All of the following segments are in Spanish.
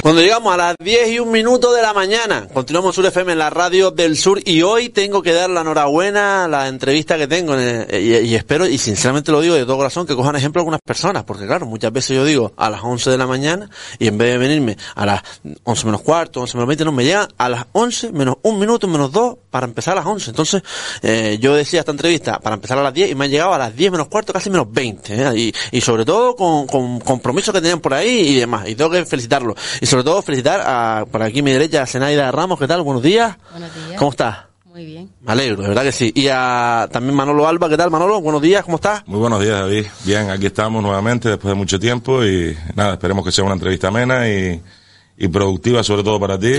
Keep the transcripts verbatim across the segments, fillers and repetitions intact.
Cuando llegamos a las diez y un minuto de la mañana, continuamos Sur F M en la radio del sur y hoy tengo que dar la enhorabuena a la entrevista que tengo el, y, y espero, y sinceramente lo digo de todo corazón, que cojan ejemplo algunas personas, porque claro, muchas veces yo digo a las once de la mañana y en vez de venirme a las once menos cuarto, once menos veinte, no, me llegan a las once menos un minuto, menos dos, para empezar a las once. Entonces, eh, yo decía esta entrevista para empezar a las diez y me han llegado a las diez menos cuarto, casi menos veinte, ¿eh? y, y sobre todo con, con compromisos que tenían por ahí y demás, y tengo que felicitarlos. Y sobre todo felicitar a, por aquí a mi derecha, a Zenaida Ramos. ¿Qué tal? Buenos días. Buenos días. ¿Cómo estás? Muy bien. Me alegro, de verdad que sí. Y a también Manolo Alba. ¿Qué tal, Manolo? Buenos días, ¿cómo estás? Muy buenos días, David. Bien, aquí estamos nuevamente después de mucho tiempo y nada, esperemos que sea una entrevista amena y, y productiva, sobre todo para ti,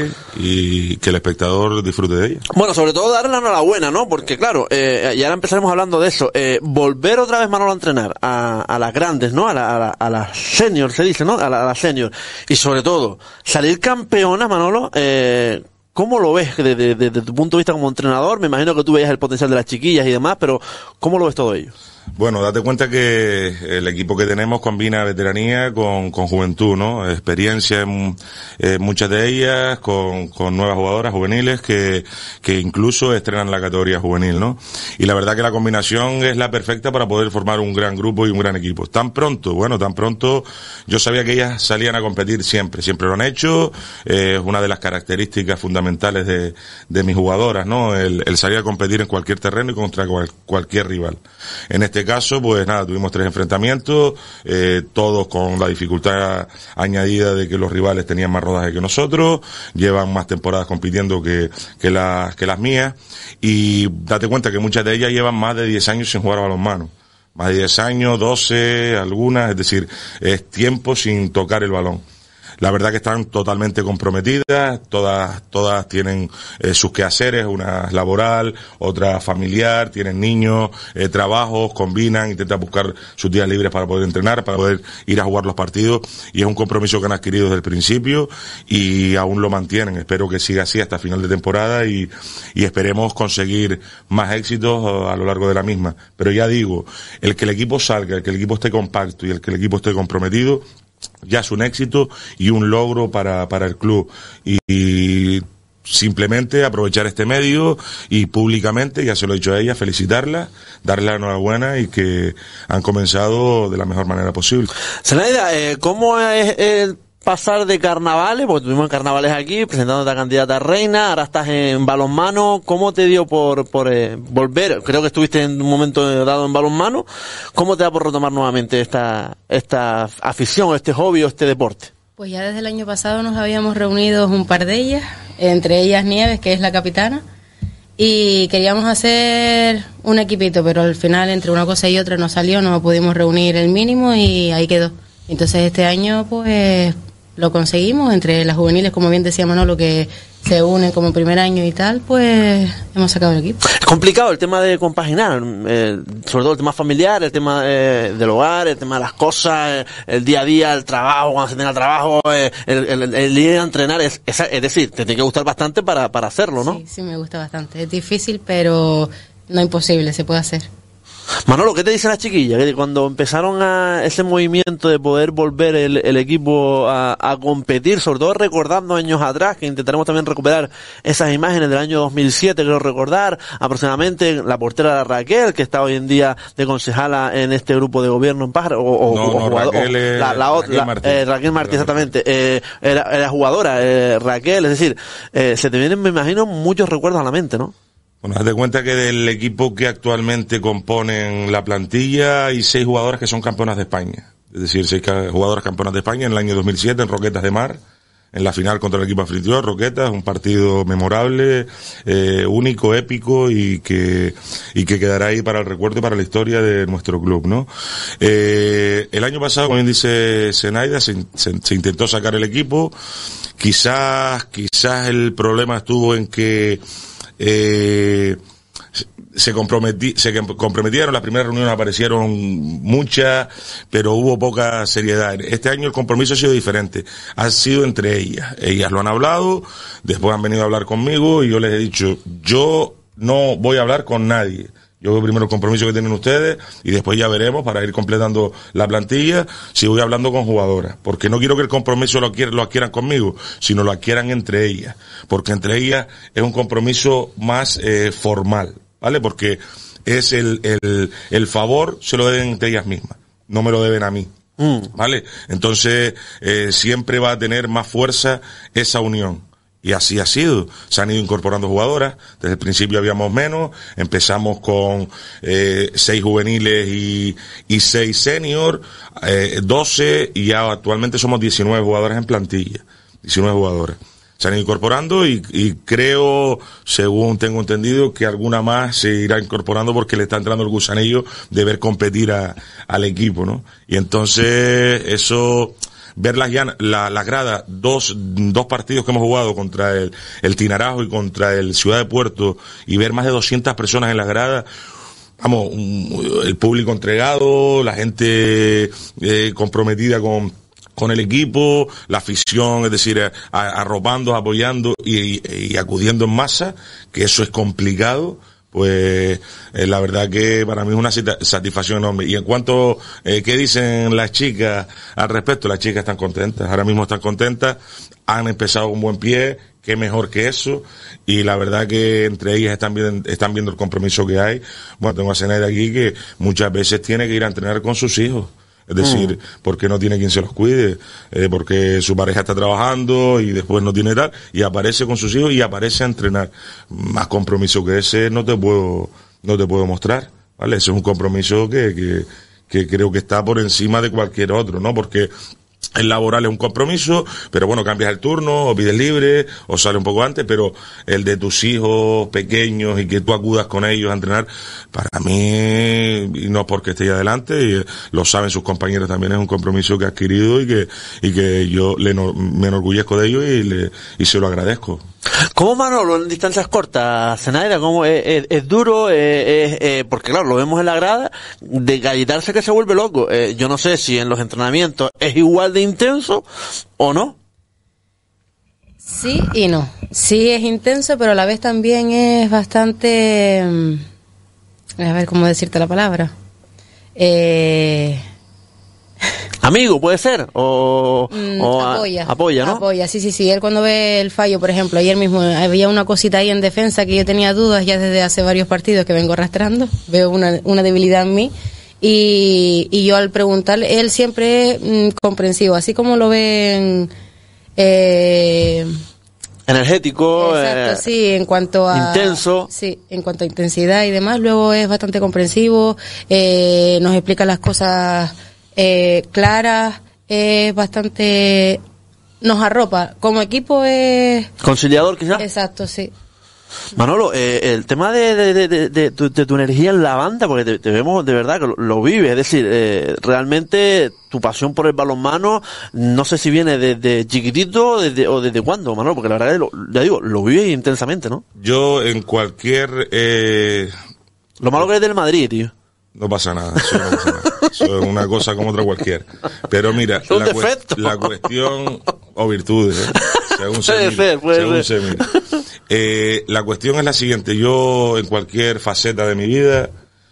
y que el espectador disfrute de ella. Bueno, sobre todo darle la enhorabuena, ¿no? Porque claro, eh, y ahora empezaremos hablando de eso, eh, volver otra vez, Manolo, a entrenar a, a las grandes, ¿no? A la, a la, a la senior, se dice, ¿no? A la, a la senior. Y sobre todo, salir campeona, Manolo, eh, ¿cómo lo ves desde de, de, de tu punto de vista como entrenador? Me imagino que tú veías el potencial de las chiquillas y demás, pero ¿cómo lo ves todo ello? Bueno, date cuenta que el equipo que tenemos combina veteranía con, con juventud, ¿no? Experiencia en eh, muchas de ellas, con, con nuevas jugadoras juveniles que, que incluso estrenan la categoría juvenil, ¿no? Y la verdad que la combinación es la perfecta para poder formar un gran grupo y un gran equipo. Tan pronto, bueno, tan pronto, yo sabía que ellas salían a competir siempre, siempre lo han hecho, eh, es una de las características fundamentales de, de mis jugadoras, ¿no? El, el salir a competir en cualquier terreno y contra cual, cualquier rival. En este caso, pues nada, tuvimos tres enfrentamientos, eh, todos con la dificultad añadida de que los rivales tenían más rodaje que nosotros, llevan más temporadas compitiendo que, que las, que las mías, y date cuenta que muchas de ellas llevan más de diez años sin jugar a balonmano. Más de diez años, doce, algunas, es decir, es tiempo sin tocar el balón. La verdad que están totalmente comprometidas, todas todas tienen eh, sus quehaceres, una es laboral, otra familiar, tienen niños, eh, trabajos, combinan, intentan buscar sus días libres para poder entrenar, para poder ir a jugar los partidos, y es un compromiso que han adquirido desde el principio y aún lo mantienen. Espero que siga así hasta final de temporada y, y esperemos conseguir más éxitos a lo largo de la misma. Pero ya digo, el que el equipo salga, el que el equipo esté compacto y el que el equipo esté comprometido, ya es un éxito y un logro para, para el club. Y, y simplemente aprovechar este medio y públicamente, ya se lo he dicho a ella, felicitarla, darle la enhorabuena y que han comenzado de la mejor manera posible. Zenaida, eh, ¿cómo es el pasar de carnavales? Porque tuvimos carnavales aquí, presentándote a candidata a reina, ahora estás en balonmano. ¿Cómo te dio por, por eh, volver? Creo que estuviste en un momento dado en balonmano. ¿Cómo te da por retomar nuevamente esta, esta afición, este hobby o este deporte? Pues ya desde el año pasado nos habíamos reunido un par de ellas, entre ellas Nieves, que es la capitana, y queríamos hacer un equipito, pero al final entre una cosa y otra no salió, no pudimos reunir el mínimo y ahí quedó. Entonces este año pues lo conseguimos, entre las juveniles, como bien decía Manolo, que se unen como primer año y tal, pues hemos sacado el equipo. Es complicado el tema de compaginar, eh, sobre todo el tema familiar, el tema eh, del hogar, el tema de las cosas, eh, el día a día, el trabajo, cuando se tenga trabajo, eh, el, el, el ir a entrenar, es, es, es decir, te tiene que gustar bastante para, para hacerlo, ¿no? Sí, sí me gusta bastante, es difícil, pero no imposible, se puede hacer. Manolo, ¿qué te dicen las chiquillas? Que cuando empezaron a ese movimiento de poder volver el, el equipo a, a competir, sobre todo recordando años atrás, que intentaremos también recuperar esas imágenes del año dos mil siete, creo recordar, aproximadamente la portera Raquel, que está hoy en día de concejala en este grupo de gobierno en Pájaro, o, no, o, no, jugador, Raquel, o la, la, Raquel la, Martín, eh, Raquel Martín, exactamente, eh, era, era jugadora, eh, Raquel, es decir, eh, se te vienen, me imagino, muchos recuerdos a la mente, ¿no? Bueno, haz de cuenta que del equipo que actualmente componen la plantilla hay seis jugadoras que son campeonas de España. Es decir, seis jugadoras campeonas de España en el año dos mil siete en Roquetas de Mar, en la final contra el equipo anfitrión, Roquetas, un partido memorable, eh, único, épico y que, y que quedará ahí para el recuerdo y para la historia de nuestro club, ¿no? Eh, el año pasado, como bien dice Zenaida, se, se, se intentó sacar el equipo. Quizás, quizás el problema estuvo en que Eh, se comprometí, se comprometieron, las primeras reuniones aparecieron muchas, pero hubo poca seriedad. Este año el compromiso ha sido diferente, ha sido entre ellas, ellas lo han hablado, después han venido a hablar conmigo y yo les he dicho, yo no voy a hablar con nadie, Yo veo primero el compromiso que tienen ustedes y después ya veremos para ir completando la plantilla si voy hablando con jugadoras. Porque no quiero que el compromiso lo, adquier, lo adquieran conmigo, sino lo adquieran entre ellas. Porque entre ellas es un compromiso más eh, formal, ¿vale? Porque es el, el, el favor se lo deben entre ellas mismas, no me lo deben a mí. Mm. ¿Vale? Entonces eh, siempre va a tener más fuerza esa unión. Y así ha sido. Se han ido incorporando jugadoras. Desde el principio habíamos menos. Empezamos con eh, seis juveniles y, y seis senior, eh, doce, y ya actualmente somos diecinueve jugadoras en plantilla. diecinueve jugadoras. Se han ido incorporando y, y creo, según tengo entendido, que alguna más se irá incorporando porque le está entrando el gusanillo de ver competir a, al equipo, ¿no? Y entonces eso... ver las, la, las gradas, dos, dos partidos que hemos jugado contra el, el Tinarajo y contra el Ciudad de Puerto, y ver más de doscientas personas en las gradas, vamos, un, el público entregado, la gente eh, comprometida con, con el equipo, la afición, es decir, a, a, arropando, apoyando y, y, y acudiendo en masa, que eso es complicado. Pues eh, la verdad que para mí es una satisfacción enorme. Y en cuanto eh, qué dicen las chicas al respecto, las chicas están contentas, ahora mismo están contentas, han empezado con buen pie, qué mejor que eso, y la verdad que entre ellas están viendo, están viendo el compromiso que hay. Bueno, tengo a Zenaida aquí que muchas veces tiene que ir a entrenar con sus hijos. Es decir, mm. porque no tiene quien se los cuide, eh, porque su pareja está trabajando y después no tiene tal, y aparece con sus hijos y aparece a entrenar. Más compromiso que ese no te puedo, no te puedo mostrar, ¿vale? Ese es un compromiso que, que, que creo que está por encima de cualquier otro, ¿no? Porque el laboral es un compromiso, pero bueno, cambias el turno, o pides libre, o sale un poco antes, pero el de tus hijos pequeños y que tú acudas con ellos a entrenar, para mí, y no porque esté ahí adelante, y lo saben sus compañeros también, es un compromiso que he adquirido y que, y que yo le, me enorgullezco de ello y, le, y se lo agradezco. ¿Cómo Manolo en distancias cortas, Zenaida? ¿Cómo es, es, es duro? Es, es, es, porque claro, lo vemos en la grada, de gallitarse que se vuelve loco. Eh, yo no sé si en los entrenamientos es igual de intenso o no. Sí y no. Sí es intenso, pero a la vez también es bastante... A ver cómo decirte la palabra. Eh... Amigo, puede ser, o, mm, o apoya, a, apoya, ¿no? Apoya, sí, sí, sí. Él cuando ve el fallo, por ejemplo, ayer mismo había una cosita ahí en defensa que yo tenía dudas ya desde hace varios partidos que vengo arrastrando. Veo una, una debilidad en mí y, y yo al preguntarle, él siempre es mm, comprensivo, así como lo ven... Eh, energético, exacto, eh, sí, en cuanto a intenso, sí, en cuanto a intensidad y demás. Luego es bastante comprensivo, eh, nos explica las cosas eh, claras, es bastante, nos arropa. Como equipo es conciliador, quizás. Exacto, sí. Manolo, eh, el tema de, de, de, de, de, tu, de tu energía en la banda, porque te, te vemos de verdad que lo, lo vives, es decir, eh, realmente tu pasión por el balonmano, no sé si viene desde chiquitito desde, o desde cuándo, Manolo, porque la verdad es que, lo, ya digo, lo vives intensamente, ¿no? Yo en cualquier... Eh... Lo malo que es del Madrid, tío. No pasa nada, eso no pasa nada. Eso es una cosa como otra cualquiera. Pero mira, un la, cu- la cuestión, o virtudes, ¿eh? según se puede mire, ser, puede según ser. se mire. Eh, la cuestión es la siguiente, yo en cualquier faceta de mi vida,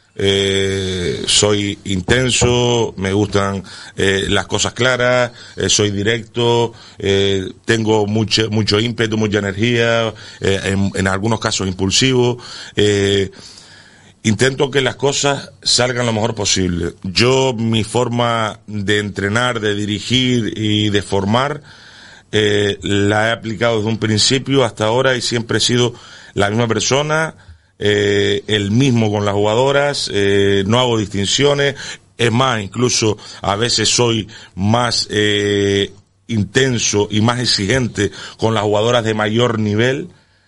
eh, soy intenso, me gustan eh, las cosas claras, eh, soy directo, eh, tengo mucho, mucho ímpetu, mucha energía, eh, en, en algunos casos impulsivo, eh, intento que las cosas salgan lo mejor posible. Yo, mi forma de entrenar, de dirigir y de formar, eh, la he aplicado desde un principio hasta ahora y siempre he sido la misma persona, eh, el mismo con las jugadoras, eh, no hago distinciones. Es más, incluso a veces soy más eh, intenso y más exigente con las jugadoras de mayor nivel.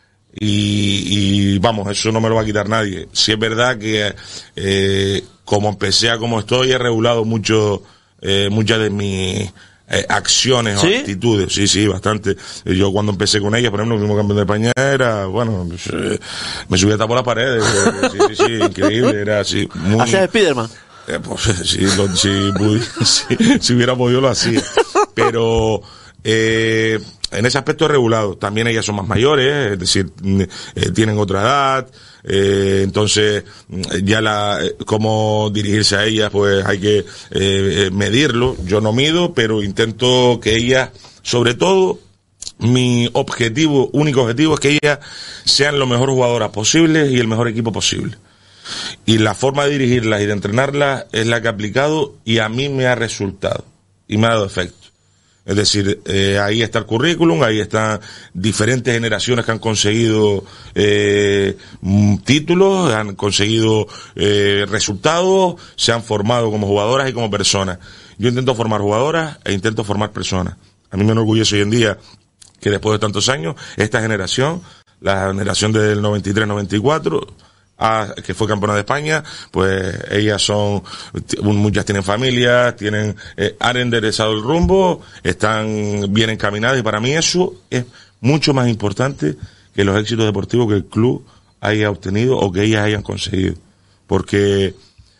Y, y vamos, eso no me lo va a quitar nadie. Sí es verdad que eh, como empecé a como estoy, he regulado mucho eh, muchas de mis eh, acciones ¿Sí? o actitudes. Sí, sí, bastante. Yo cuando empecé con ellas, por ejemplo, el mismo campeón de España era, bueno, pues, eh, me subía hasta por las paredes. Eh, sí, sí, sí, increíble, era así. Muy... ¿Haces Spiderman? Eh, pues si, lo, si, si, si, si hubiera podido lo hacía. Pero... Eh, en ese aspecto es regulado. También ellas son más mayores, es decir, eh, tienen otra edad, eh, entonces ya la, cómo dirigirse a ellas, pues hay que eh, medirlo. Yo no mido, pero intento que ellas, sobre todo, mi objetivo, único objetivo es que ellas sean lo mejor jugadoras posibles y el mejor equipo posible. Y la forma de dirigirlas y de entrenarlas es la que he aplicado y a mí me ha resultado y me ha dado efecto. Es decir, eh, ahí está el currículum, ahí están diferentes generaciones que han conseguido eh, títulos, han conseguido eh, resultados, se han formado como jugadoras y como personas. Yo intento formar jugadoras e intento formar personas. A mí me enorgullece hoy en día que después de tantos años, esta generación, la generación del noventa y tres noventa y cuatro, Ah, que fue campeona de España, pues ellas son, muchas tienen familia, tienen, eh, han enderezado el rumbo, están bien encaminadas y para mí eso es mucho más importante que los éxitos deportivos que el club haya obtenido o que ellas hayan conseguido. Porque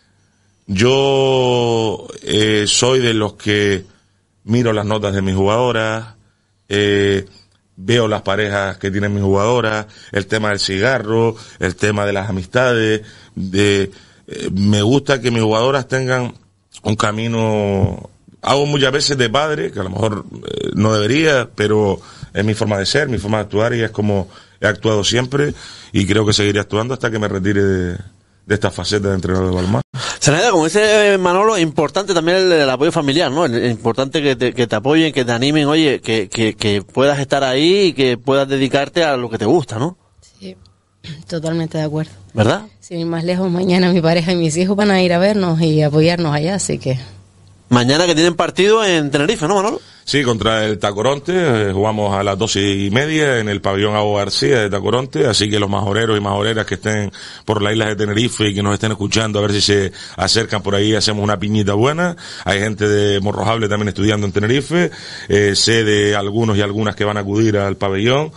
yo eh, soy de los que miro las notas de mis jugadoras, eh, veo las parejas que tienen mis jugadoras, el tema del cigarro, el tema de las amistades, de eh, me gusta que mis jugadoras tengan un camino, hago muchas veces de padre, que a lo mejor eh, no debería, pero es mi forma de ser, mi forma de actuar y es como he actuado siempre y creo que seguiré actuando hasta que me retire de, de esta faceta de entrenador de balonmano. Senaida, como dice Manolo, es importante también el, el apoyo familiar, ¿no? Es importante que te, que te apoyen, que te animen, oye, que, que, que puedas estar ahí y que puedas dedicarte a lo que te gusta, ¿no? Sí, totalmente de acuerdo. ¿Verdad? Sin ir más lejos, mañana mi pareja y mis hijos van a ir a vernos y apoyarnos allá, así que... Mañana que tienen partido en Tenerife, ¿no, Manolo? Sí, contra el Tacoronte, eh, jugamos a las doce y media en el pabellón Abo García de Tacoronte, así que los majoreros y majoreras que estén por la isla de Tenerife y que nos estén escuchando, a ver si se acercan por ahí, hacemos una piñita buena. Hay gente de Morrojable también estudiando en Tenerife, eh, sé de algunos y algunas que van a acudir al pabellón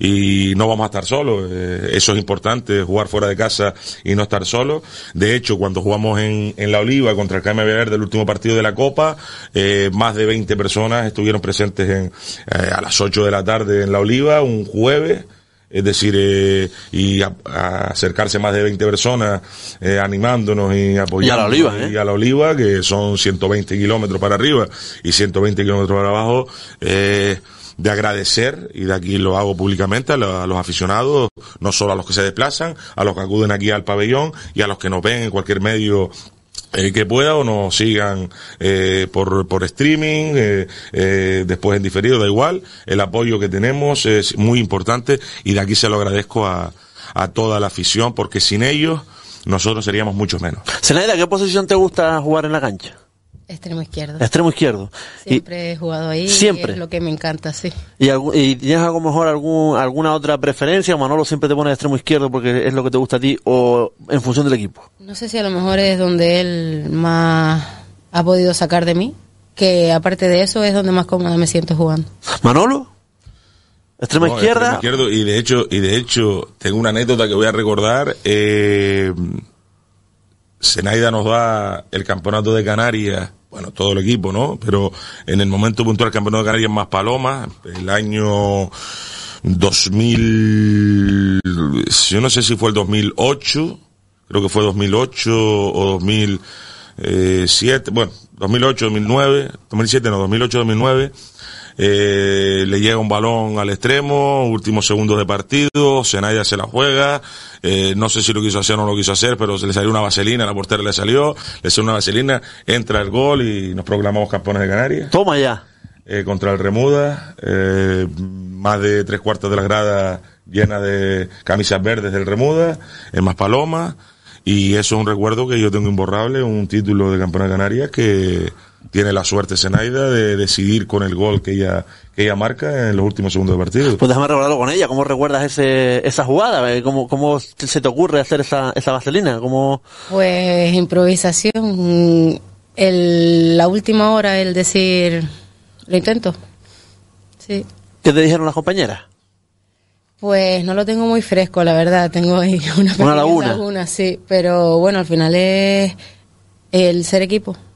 y no vamos a estar solos, eh, eso es importante, jugar fuera de casa y no estar solos. De hecho, cuando jugamos en, en La Oliva contra el K M B Verde, el último partido de la Copa, eh, más de veinte personas estuvieron estuvieron presentes en, eh, a las ocho de la tarde en La Oliva, un jueves, es decir, eh, y a, a acercarse más de veinte personas eh, animándonos y apoyándonos. Y a La Oliva, ¿eh? Y a La Oliva, que son ciento veinte kilómetros para arriba y ciento veinte kilómetros para abajo, eh, de agradecer, y de aquí lo hago públicamente, a, lo, a los aficionados, no solo a los que se desplazan, a los que acuden aquí al pabellón y a los que nos ven en cualquier medio Eh, que pueda o nos sigan eh, por por streaming, eh, eh, después en diferido, da igual. El apoyo que tenemos es muy importante y de aquí se lo agradezco a, a toda la afición, porque sin ellos nosotros seríamos muchos menos. Senaida, ¿qué posición te gusta jugar en la cancha? Extremo izquierdo. Extremo izquierdo. Siempre y, he jugado ahí. Siempre. Es lo que me encanta, sí. ¿Y, y tienes a lo mejor algún, alguna otra preferencia? Manolo siempre te pone de extremo izquierdo porque es lo que te gusta a ti, o en función del equipo. No sé si a lo mejor es donde él más ha podido sacar de mí, que aparte de eso es donde más cómoda me siento jugando. ¿Manolo? ¿Extrema no, izquierda? Extremo izquierdo, y de hecho, y de hecho, tengo una anécdota que voy a recordar. Eh, Senaida nos da el campeonato de Canarias, bueno, todo el equipo, ¿no? Pero en el momento puntual, el campeonato de Canarias más Paloma, el año dos mil, yo no sé si fue el dos mil ocho, creo que fue dos mil ocho o dos mil siete, bueno, dos mil ocho, dos mil nueve, dos mil siete no, dos mil ocho, dos mil nueve, eh, le llega un balón al extremo, últimos segundos de partido, Senaida se la juega, eh, no sé si lo quiso hacer o no lo quiso hacer, pero se le salió una vaselina, a la portera le salió, le salió una vaselina, entra el gol y nos proclamamos campeones de Canarias. Toma ya. Eh, contra el Remuda, eh, más de tres cuartos de las gradas llenas de camisas verdes del Remuda, en Maspalomas, y eso es un recuerdo que yo tengo imborrable, un título de campeona de Canarias que tiene la suerte Senaida de decidir con el gol que ella que ella marca en los últimos segundos de partido. Pues déjame recordarlo con ella. ¿Cómo recuerdas ese esa jugada? ¿Cómo, cómo se te ocurre hacer esa esa vaselina? ¿Cómo? Pues improvisación. El, la última hora, el decir, lo intento. Sí. ¿Qué te dijeron las compañeras? Pues no lo tengo muy fresco, la verdad. Tengo ahí una pequeña una laguna. laguna, sí. Pero bueno, al final es el ser equipo.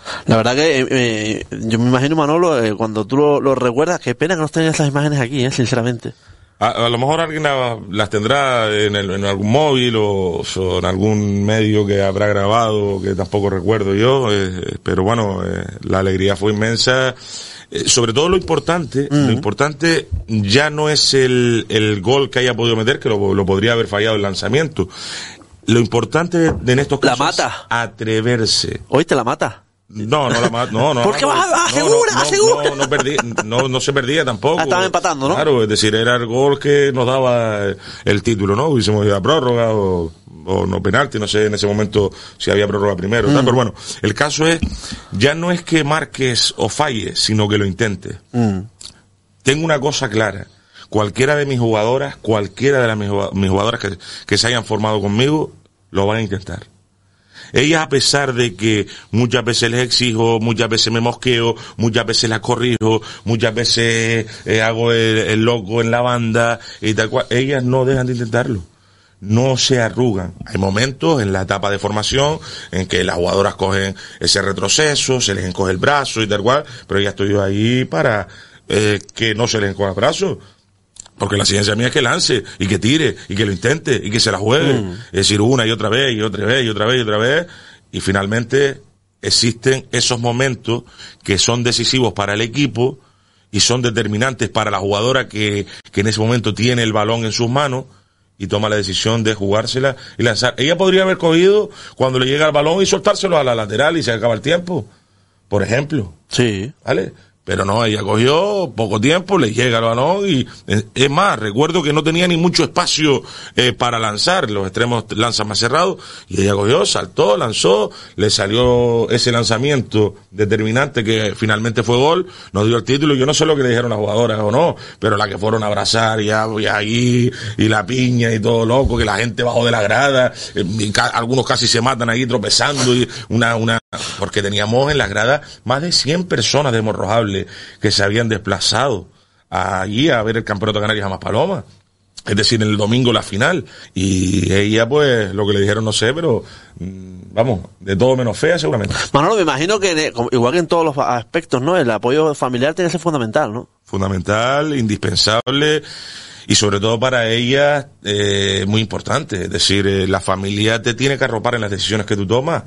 La verdad que eh, eh, yo me imagino, Manolo, eh, cuando tú lo, lo recuerdas, qué pena que no estén esas imágenes aquí, eh, sinceramente. A, a lo mejor alguien la, las tendrá en, el, en algún móvil o, o en algún medio que habrá grabado, que tampoco recuerdo yo, eh, pero bueno, eh, la alegría fue inmensa. Eh, sobre todo lo importante, mm. lo importante ya no es el, el gol que haya podido meter, que lo, lo podría haber fallado el lanzamiento. Lo importante de, de en estos casos la mata. es atreverse. ¿Oíste la mata? No, no la mata, no, no. ¿Por qué no, vas a no, asegura, no, asegura? No, no, perdí, no, no se perdía tampoco. Ah, estaban empatando, ¿no? Claro, es decir, era el gol que nos daba el título, ¿no? Hubiésemos ido a prórroga o, o no penalti, no sé en ese momento si había prórroga primero, mm. tal, pero bueno, el caso es, ya no es que marques o falles, sino que lo intentes. Mm. Tengo una cosa clara. Cualquiera de mis jugadoras, cualquiera de las mis, mis jugadoras que, que se hayan formado conmigo, lo van a intentar. Ellas, a pesar de que muchas veces les exijo, muchas veces me mosqueo, muchas veces las corrijo, muchas veces eh, hago el, el loco en la banda y tal cual, ellas no dejan de intentarlo. No se arrugan. Hay momentos en la etapa de formación en que las jugadoras cogen ese retroceso, se les encoge el brazo y tal cual, pero ya estoy yo ahí para eh, que no se les encoja el brazo. Porque la ciencia mía es que lance, y que tire, y que lo intente, y que se la juegue. Mm. Es decir, una y otra vez, y otra vez, y otra vez, y otra vez. Y finalmente existen esos momentos que son decisivos para el equipo, y son determinantes para la jugadora que, que en ese momento tiene el balón en sus manos, y toma la decisión de jugársela y lanzar. Ella podría haber cogido cuando le llega el balón y soltárselo a la lateral y se acaba el tiempo. Por ejemplo. Sí. ¿Vale? Pero no, ella cogió poco tiempo, le llega el balón y, es más, recuerdo que no tenía ni mucho espacio eh, para lanzar, los extremos lanzan más cerrados, y ella cogió, saltó, lanzó, le salió ese lanzamiento determinante que finalmente fue gol, nos dio el título. Yo no sé lo que le dijeron las jugadoras o no, pero la que fueron a abrazar ya, ya ahí, y la piña y todo loco, que la gente bajó de la grada, eh, y ca- algunos casi se matan ahí tropezando, y una, una, porque teníamos en la grada más de cien personas de Morrojable que se habían desplazado allí a ver el Campeonato de Canarias a Maspalomas, es decir, el domingo la final, y ella pues lo que le dijeron no sé, pero vamos, de todo menos fea seguramente. Manolo, me imagino que igual que en todos los aspectos, ¿no? El apoyo familiar tiene que ser fundamental, ¿no? Fundamental, indispensable, y sobre todo para ella eh, muy importante. Es decir, eh, la familia te tiene que arropar en las decisiones que tú tomas,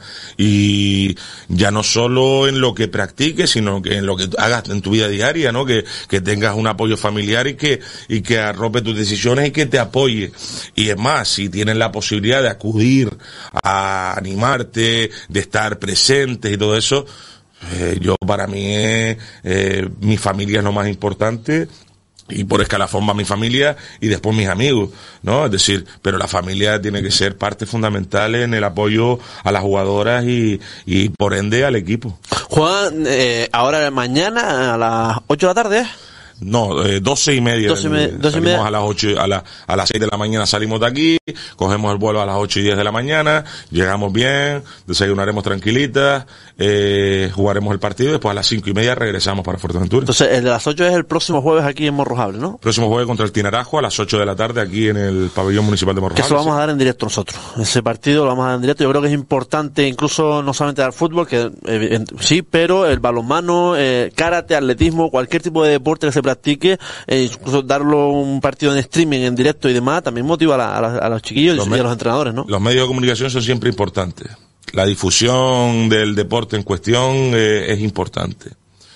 y ya no solo en lo que practiques, sino que en lo que hagas en tu vida diaria, ¿no? Que, que tengas un apoyo familiar y que, y que arrope tus decisiones y que te apoye. Y es más, si tienes la posibilidad de acudir a animarte, de estar presentes y todo eso, eh, yo para mí eh, eh, mi familia es lo más importante. Y por escalafón va mi familia y después mis amigos, ¿no? Es decir, pero la familia tiene que ser parte fundamental en el apoyo a las jugadoras y, y por ende al equipo. Juegan eh, ahora mañana a las ocho de la tarde, ¿eh? No, eh, doce y media. doce y me, doce salimos y media. a las ocho, a, la, a las seis de la mañana salimos de aquí, cogemos el vuelo a las ocho y diez de la mañana, llegamos bien, desayunaremos tranquilitas, eh, jugaremos el partido y después a las cinco y media regresamos para Fuerteventura. Entonces, el de las ocho es el próximo jueves aquí en Morrojable, ¿no? Próximo jueves contra el Tinarajo a las ocho de la tarde aquí en el pabellón municipal de Morrojable. Que eso lo vamos a dar en directo nosotros. Ese partido lo vamos a dar en directo. Yo creo que es importante, incluso no solamente dar fútbol, que eh, sí, pero el balonmano, eh, karate, atletismo, cualquier tipo de deporte que se practique, eh, incluso darlo un partido en streaming, en directo y demás, también motiva a, la, a, la, a los chiquillos los y a los entrenadores, ¿no? Los medios de comunicación son siempre importantes. La difusión del deporte en cuestión eh, es importante.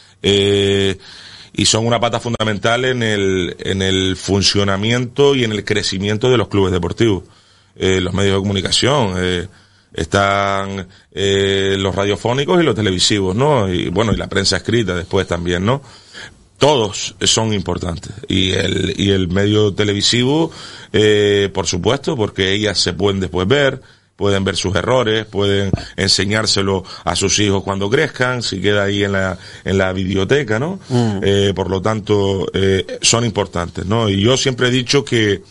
Eh, y son una pata fundamental en el, en el funcionamiento y en el crecimiento de los clubes deportivos. Eh, los medios de comunicación, eh, están eh, los radiofónicos y los televisivos, ¿no? Y bueno, y la prensa escrita después también, ¿no? Todos son importantes, y el y el medio televisivo, eh, por supuesto, porque ellas se pueden después ver, pueden ver sus errores, pueden enseñárselo a sus hijos cuando crezcan, si queda ahí en la en la videoteca, ¿no? Mm. Eh, por lo tanto, eh, son importantes, ¿no? Y yo siempre he dicho que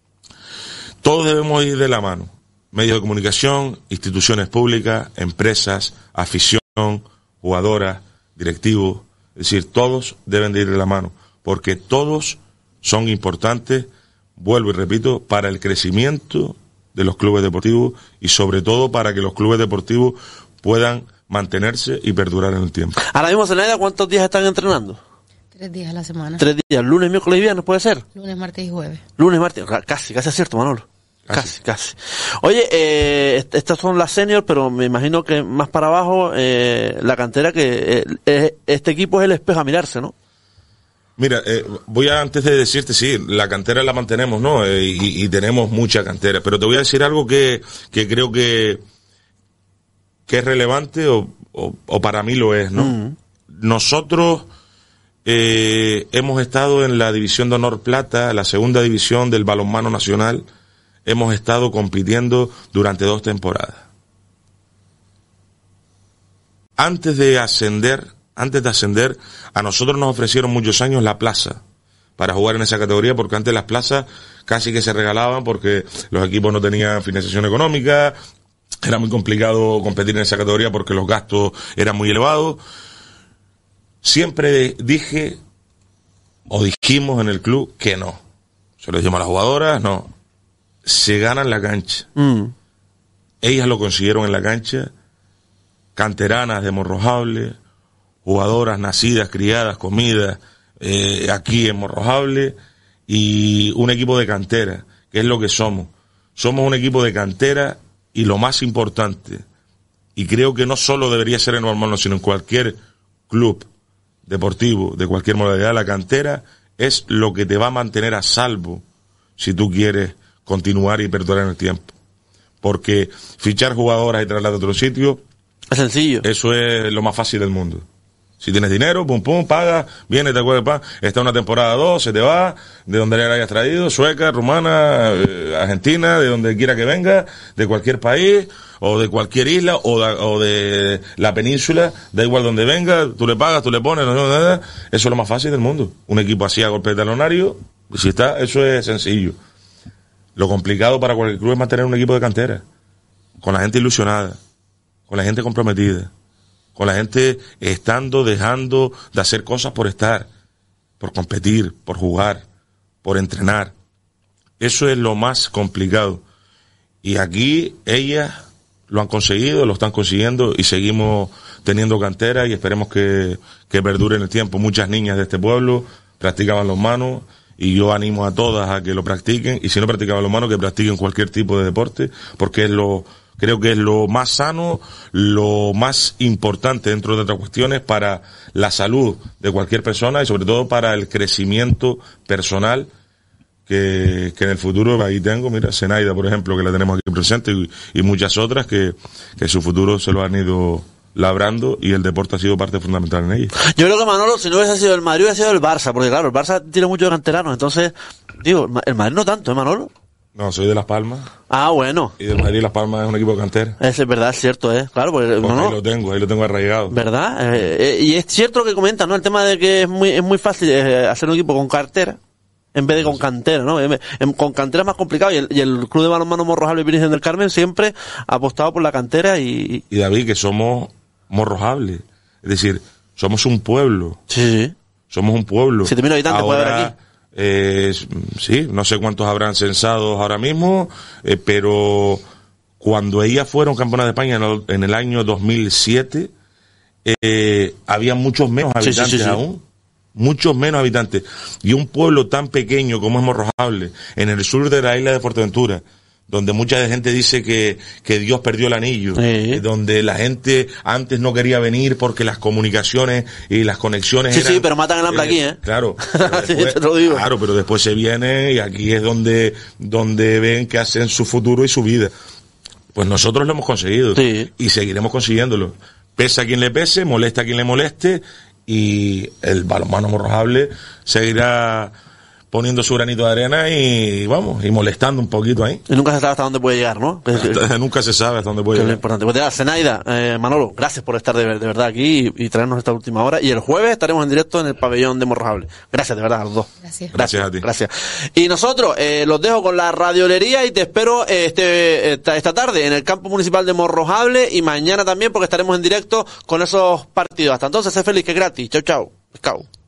todos debemos ir de la mano: medios de comunicación, instituciones públicas, empresas, afición, jugadoras, directivos. Es decir, todos deben de ir de la mano, porque todos son importantes, vuelvo y repito, para el crecimiento de los clubes deportivos y sobre todo para que los clubes deportivos puedan mantenerse y perdurar en el tiempo. Ahora mismo, Zenaida, ¿cuántos días están entrenando? Tres días a la semana. Tres días, lunes, miércoles y viernes, ¿puede ser? Lunes, martes y jueves. Lunes, martes, casi, casi acierto, Manolo. Casi, casi. Oye, eh, estas son las seniors, pero me imagino que más para abajo, eh, la cantera que, eh, este equipo es el espejo a mirarse, ¿no? Mira, eh, voy a, antes de decirte, sí, la cantera la mantenemos, ¿no? Eh, y, y tenemos mucha cantera, pero te voy a decir algo que, que creo que, que es relevante o, o, o para mí lo es, ¿no? Uh-huh. Nosotros, eh, hemos estado en la División de Honor Plata, la segunda división del balonmano nacional. Hemos estado compitiendo durante dos temporadas. Antes de ascender, antes de ascender, a nosotros nos ofrecieron muchos años la plaza para jugar en esa categoría, porque antes las plazas casi que se regalaban porque los equipos no tenían financiación económica, era muy complicado competir en esa categoría porque los gastos eran muy elevados. Siempre dije, o dijimos en el club, que no. Se lo dijimos a las jugadoras, no. Se gana en la cancha. Mm. Ellas lo consiguieron en la cancha, canteranas de Morrojable, jugadoras nacidas, criadas, comidas eh, aquí en Morrojable, y un equipo de cantera, que es lo que somos. Somos un equipo de cantera, y lo más importante, y creo que no solo debería ser en Balonmano, sino en cualquier club deportivo, de cualquier modalidad, la cantera es lo que te va a mantener a salvo si tú quieres continuar y perdurar en el tiempo. Porque fichar jugadoras y trasladarlas a otro sitio es sencillo. Eso es lo más fácil del mundo. Si tienes dinero, pum pum, pagas, viene, te acuerdas, pa, está una temporada dos, se te va, de donde le hayas traído, sueca, rumana, eh, argentina, de donde quiera que venga, de cualquier país, o de cualquier isla, o de, o de la península, da igual donde venga, tú le pagas, tú le pones, no, no, nada. Eso es lo más fácil del mundo. Un equipo así a golpe de talonario, si está, eso es sencillo. Lo complicado para cualquier club es mantener un equipo de cantera, con la gente ilusionada, con la gente comprometida, con la gente estando, dejando de hacer cosas por estar, por competir, por jugar, por entrenar. Eso es lo más complicado. Y aquí ellas lo han conseguido, lo están consiguiendo, y seguimos teniendo cantera, y esperemos que, que perdure en el tiempo. Muchas niñas de este pueblo practican balonmano, y yo animo a todas a que lo practiquen, y si no practican balonmano, que practiquen cualquier tipo de deporte, porque es lo, creo que es lo más sano, lo más importante, dentro de otras cuestiones, para la salud de cualquier persona, y sobre todo para el crecimiento personal, que, que en el futuro, ahí tengo, mira, Zenaida, por ejemplo, que la tenemos aquí presente, y, y muchas otras que, que su futuro se lo han ido labrando, y el deporte ha sido parte fundamental en ella. Yo creo que Manolo, si no hubiese sido el Madrid, hubiese sido el Barça, porque claro, el Barça tiene muchos canteranos, entonces, digo, el Madrid no tanto, ¿eh, Manolo? No, soy de Las Palmas. Ah, bueno. Y del Madrid Las Palmas es un equipo de cantera. Eso es verdad, es cierto, ¿eh? Claro, porque pues no, ahí lo tengo, ahí lo tengo arraigado. ¿Verdad? Eh, eh, y es cierto lo que comentan, ¿no? El tema de que es muy, es muy fácil eh, hacer un equipo con cartera, en vez de con cantera, ¿no? En, en, con cantera es más complicado, y el, y el Club de Balonmano Morrojable Virgen del Carmen siempre ha apostado por la cantera y... Y David, que somos Morrojable, es decir, somos un pueblo. Sí, sí. Somos un pueblo. siete mil habitantes puede haber aquí. Eh, sí, no sé cuántos habrán censados ahora mismo, eh, pero cuando ellas fueron campeonas de España en el, en el año dos mil siete, eh, había muchos menos habitantes sí, sí, sí, sí. aún. Muchos menos habitantes. Y un pueblo tan pequeño como es Morrojable, en el sur de la isla de Fuerteventura, donde mucha gente dice que, que Dios perdió el anillo, sí. donde la gente antes no quería venir porque las comunicaciones y las conexiones sí, eran... Sí, pero matan el hambre eh, aquí, ¿eh? Claro. Después, sí, te lo digo. Claro, pero después se viene, y aquí es donde, donde ven que hacen su futuro y su vida. Pues nosotros lo hemos conseguido. Sí. Y seguiremos consiguiéndolo. Pese a quien le pese, molesta a quien le moleste, y el balonmano Morrojable seguirá poniendo su granito de arena y vamos, y molestando un poquito ahí. Y nunca se sabe hasta dónde puede llegar, ¿no? Hasta, nunca se sabe hasta dónde puede que llegar. Es lo importante. Pues ya, Zenaida, eh, Manolo, gracias por estar de, de verdad aquí y, y traernos esta última hora. Y el jueves estaremos en directo en el pabellón de Morrojable. Gracias, de verdad, a los dos. Gracias. Gracias, gracias a ti. Gracias. Y nosotros eh, los dejo con la radiolería, y te espero eh, este esta, esta tarde en el campo municipal de Morrojable, y mañana también, porque estaremos en directo con esos partidos. Hasta entonces, sé feliz, que es gratis. Chau, chau. Chau.